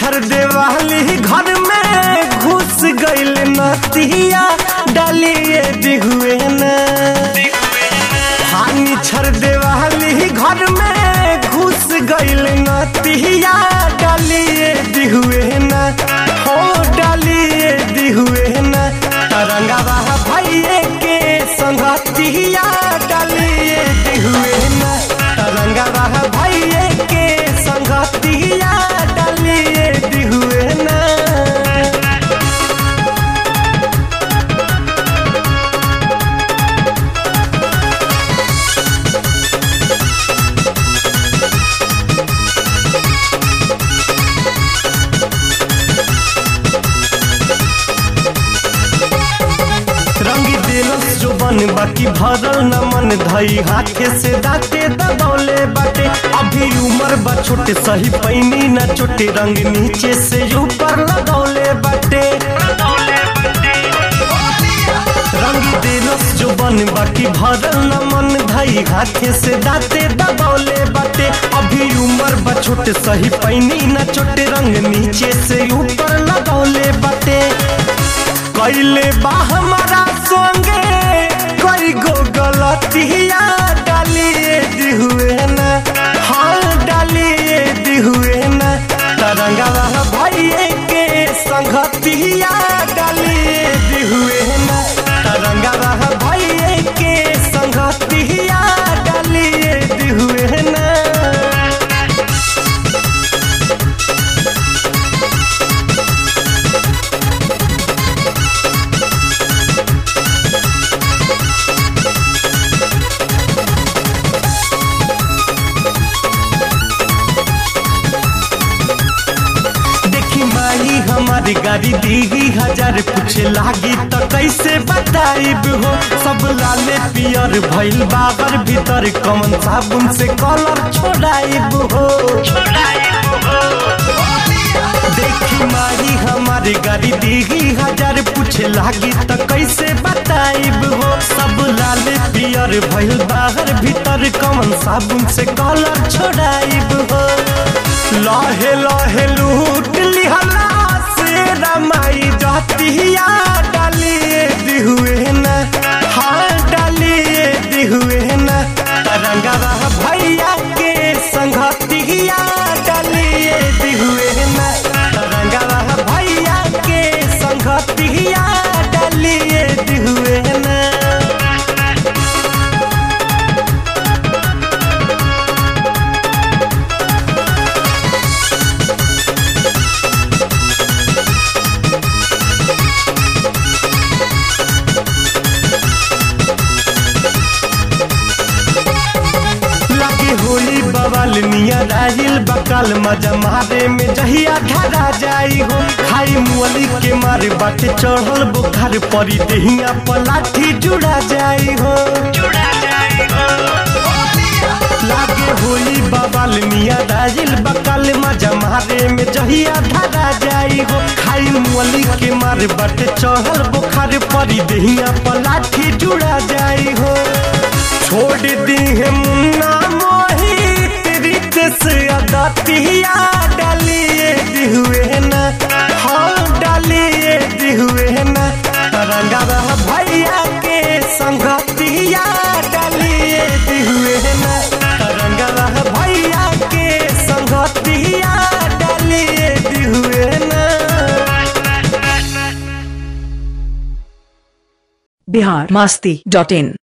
छर देवाली घर में घुस गइल नतिया डालिए दिहुए न। हानि छर देवाली घर में घुस गइल नतिया डालिए दिहुए न। हो डालिए दिहुए न। तरंगवा भैये के संगतिया डालिए दिहुए न। तरंगवा भैये के संगतिया डालिए दिहुए न। रंगी दिलस जो बन बाकी भरल न मन धई हाथे से दाते दबौले बाटे। अभी उम्र बा छोटे सही पैनी न छोटे रंग नीचे से ऊपर लगौले बाटे। रंगी दिलस जो बन बाकी भरल न मन धई हाथे से दाते दबौले बाटे। अभी उम्र बा छोटे सही पैनी न छोटे रंग नीचे से ऊपर लगौले बाटे। कैले बा हमारा संगे कई गो गलतिया डालिए दिहुए न। हाँ डालिए दिहुए न। तरंगवा भैये के संगतिया डालिए दिहुए न। तरंगवा भैये के संगतिया डालिए दिहुए न। हमारी गाड़ी दीगी हजार पूछे लागी तो कैसे बताइब हो। सब लाले पियर भइल बाबर भीतर कमन साबुन से कलर छोड़ाइब हो। देखी माही हमारी गाड़ी दीगी हजार पूछे लागी तो कैसे बताइब हो। सब लाले पियर भइल बाहर भीतर कमन साबुन से कलर छोड़ाइब हो। लहे लहे लूट लिहला रमाई जातिया डालिए दिहुए न। हाँ डालिए दिहुए न। तरंगवा भैया के संगतिया डालिए दिहुए न। तरंगवा भैया के संगतिया डालिए दिहुए न। होली बवाल मिया राहिल बकाल मजा मारे में जहिया धरा जाई हो। खाई मुअली के मारे बाटे चढ़ल बुखार परी देहिया पलाठी जुड़ा जाई हो। लागे होली बवाल मिया राहिल बकाल मजा मारे में जहिया धरा जाई हो। खाई मुअली के मारे बाटे चढ़ल बुखार परी देहिया पलाठी जुड़ा जाई हो। छोड़ दी है मुन्ना मोहित रितेश अदतिया डालिए दिहुए न। हाँ डालिए दिहुए न। तरंगवा भैया के संगतिया डालिए दिहुए न। तरंगवा भैया के संगतिया डालिए दिहुए न। बिहार मस्ती.in